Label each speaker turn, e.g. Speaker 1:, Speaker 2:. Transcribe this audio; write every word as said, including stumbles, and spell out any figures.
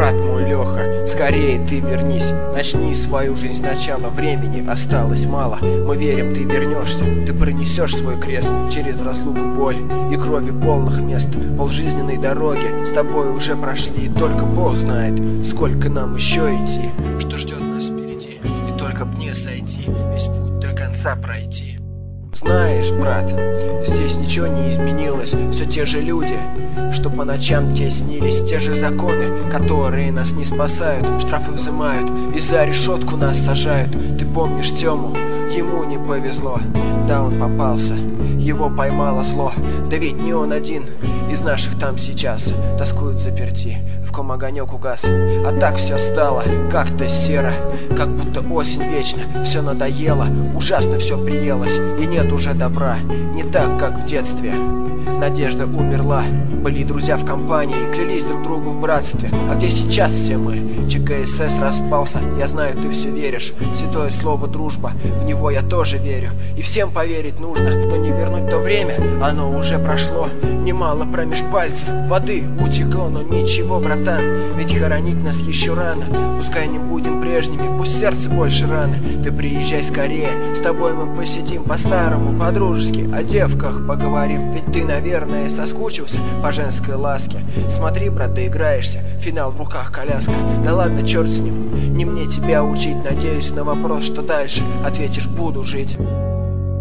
Speaker 1: Брат мой Леха, скорее ты вернись, начни свою жизнь сначала, времени осталось мало. Мы верим, ты вернешься, ты пронесешь свой крест через разлуку, боль и крови полных мест. Полжизненной дороги с тобой уже прошли, только Бог знает, сколько нам еще идти, что ждет нас впереди, и только б не сойти, весь путь до конца пройти. Знаешь, брат, здесь ничего не изменилось, все те же люди, что по ночам тебе снились, те же законы, которые нас не спасают, штрафы взимают и за решетку нас сажают. Ты помнишь Тему? Ему не повезло, да он попался, его поймало зло. Да ведь не он один из наших там сейчас тоскуют заперти, в ком огонек угас. А так все стало как-то серо, как будто осень вечна. Все надоело, ужасно все приелось, и нет уже добра, не так, как в детстве. Надежда умерла, были друзья в компании, клялись друг другу в братстве. А где сейчас все мы? ЧКСС распался, я знаю, ты все веришь. Святое слово дружба, в него я тоже верю. И всем поверить нужно, но не вернуть то время, оно уже прошло. Немало промеж пальцев воды утекло, но ничего, братан, ведь хоронить нас еще рано. Пускай не будем прежними, пусть сердце больше раны. Ты приезжай скорее, с тобой мы посидим по-старому, по-дружески, о девках поговорим. Ведь ты, наверное, соскучился по женской ласке. Смотри, брат, доиграешься, финал в руках коляска. Да ладно, черт с ним, не мне тебя учить. Надеюсь, на вопрос, что дальше, ответишь: буду жить.